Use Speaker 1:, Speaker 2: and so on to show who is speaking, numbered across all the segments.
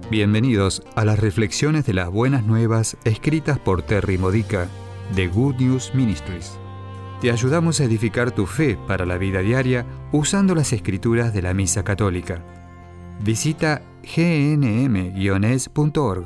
Speaker 1: Bienvenidos a las reflexiones de las buenas nuevas escritas por Terry Modica de Good News Ministries. Te ayudamos a edificar tu fe para la vida diaria usando las escrituras de la Misa Católica. Visita gnm-es.org.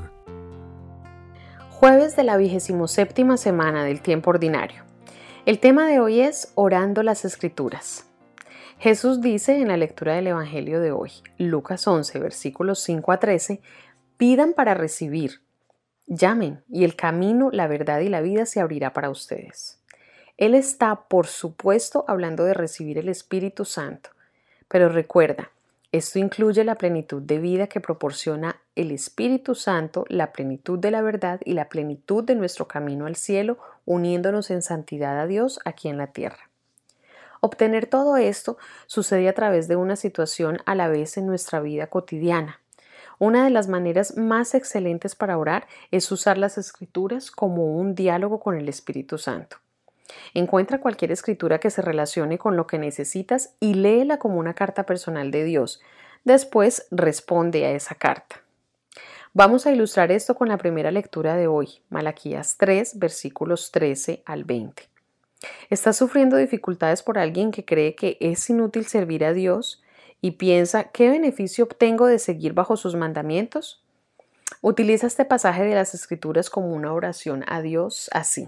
Speaker 2: Jueves de la 27ª semana del tiempo ordinario. El tema de hoy es Orando las Escrituras. Jesús dice en la lectura del Evangelio de hoy, Lucas 11, versículos 5 a 13, pidan para recibir, llamen y el camino, la verdad y la vida se abrirá para ustedes. Él está, por supuesto, hablando de recibir el Espíritu Santo, pero recuerda, esto incluye la plenitud de vida que proporciona el Espíritu Santo, la plenitud de la verdad y la plenitud de nuestro camino al cielo, uniéndonos en santidad a Dios aquí en la tierra. Obtener todo esto sucede a través de una situación a la vez en nuestra vida cotidiana. Una de las maneras más excelentes para orar es usar las Escrituras como un diálogo con el Espíritu Santo. Encuentra cualquier escritura que se relacione con lo que necesitas y léela como una carta personal de Dios. Después responde a esa carta. Vamos a ilustrar esto con la primera lectura de hoy, Malaquías 3, versículos 13 al 20. ¿Estás sufriendo dificultades por alguien que cree que es inútil servir a Dios y piensa qué beneficio obtengo de seguir bajo sus mandamientos? Utiliza este pasaje de las Escrituras como una oración a Dios así.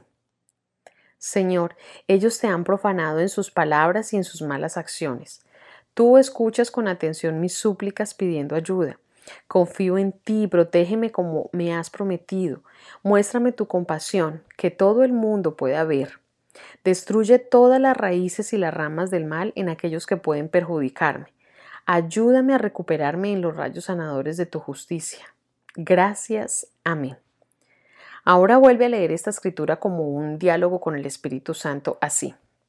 Speaker 2: Señor, ellos te han profanado en sus palabras y en sus malas acciones. Tú escuchas con atención mis súplicas pidiendo ayuda. Confío en ti, protégeme como me has prometido. Muéstrame tu compasión, que todo el mundo pueda ver. Destruye todas las raíces y las ramas del mal en aquellos que pueden perjudicarme. Ayúdame a recuperarme en los rayos sanadores de tu justicia. Gracias. Amén. Ahora vuelve a leer esta escritura como un diálogo con el Espíritu Santo así.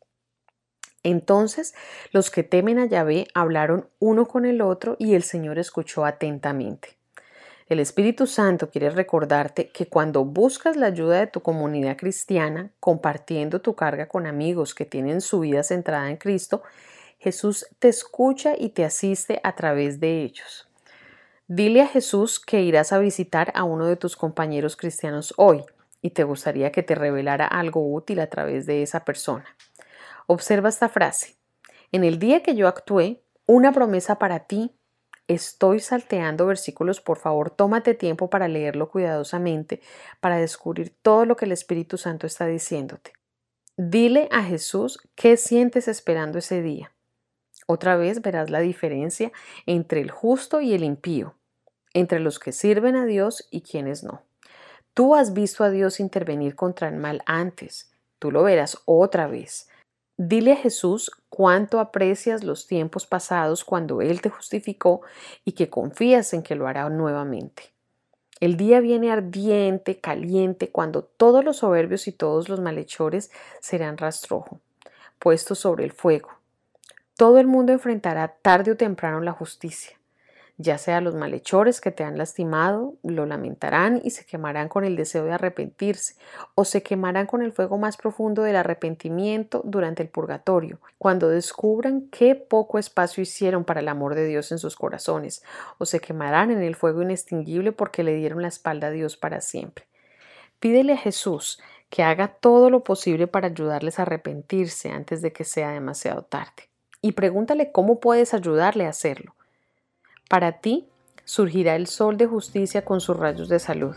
Speaker 2: Entonces los que temen a Yahvé hablaron uno con el otro y el Señor escuchó atentamente. El Espíritu Santo quiere recordarte que cuando buscas la ayuda de tu comunidad cristiana, compartiendo tu carga con amigos que tienen su vida centrada en Cristo, Jesús te escucha y te asiste a través de ellos. Dile a Jesús que irás a visitar a uno de tus compañeros cristianos hoy y te gustaría que te revelara algo útil a través de esa persona. Observa esta frase. En el día que yo actué, una promesa para ti. Estoy salteando versículos, por favor, tómate tiempo para leerlo cuidadosamente, para descubrir todo lo que el Espíritu Santo está diciéndote. Dile a Jesús qué sientes esperando ese día. Otra vez verás la diferencia entre el justo y el impío, entre los que sirven a Dios y quienes no. Tú has visto a Dios intervenir contra el mal antes, tú lo verás otra vez. Dile a Jesús cuánto aprecias los tiempos pasados cuando Él te justificó y que confías en que lo hará nuevamente. El día viene ardiente, caliente, cuando todos los soberbios y todos los malhechores serán rastrojo, puestos sobre el fuego. Todo el mundo enfrentará tarde o temprano la justicia. Ya sea los malhechores que te han lastimado, lo lamentarán y se quemarán con el deseo de arrepentirse, o se quemarán con el fuego más profundo del arrepentimiento durante el purgatorio, cuando descubran qué poco espacio hicieron para el amor de Dios en sus corazones, o se quemarán en el fuego inextinguible porque le dieron la espalda a Dios para siempre. Pídele a Jesús que haga todo lo posible para ayudarles a arrepentirse antes de que sea demasiado tarde. Y pregúntale cómo puedes ayudarle a hacerlo. Para ti surgirá el sol de justicia con sus rayos de salud.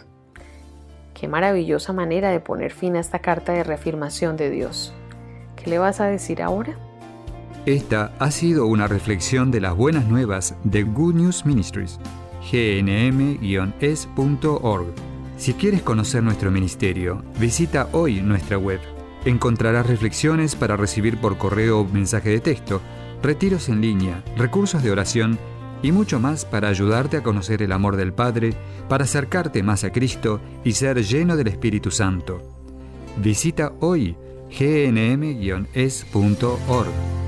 Speaker 2: Qué maravillosa manera de poner fin a esta carta de reafirmación de Dios. ¿Qué le vas a decir ahora?
Speaker 1: Esta ha sido una reflexión de las buenas nuevas de Good News Ministries, gnm-es.org. Si quieres conocer nuestro ministerio, visita hoy nuestra web. Encontrarás reflexiones para recibir por correo o mensaje de texto, retiros en línea, recursos de oración y mucho más para ayudarte a conocer el amor del Padre, para acercarte más a Cristo y ser lleno del Espíritu Santo. Visita hoy gnm-es.org.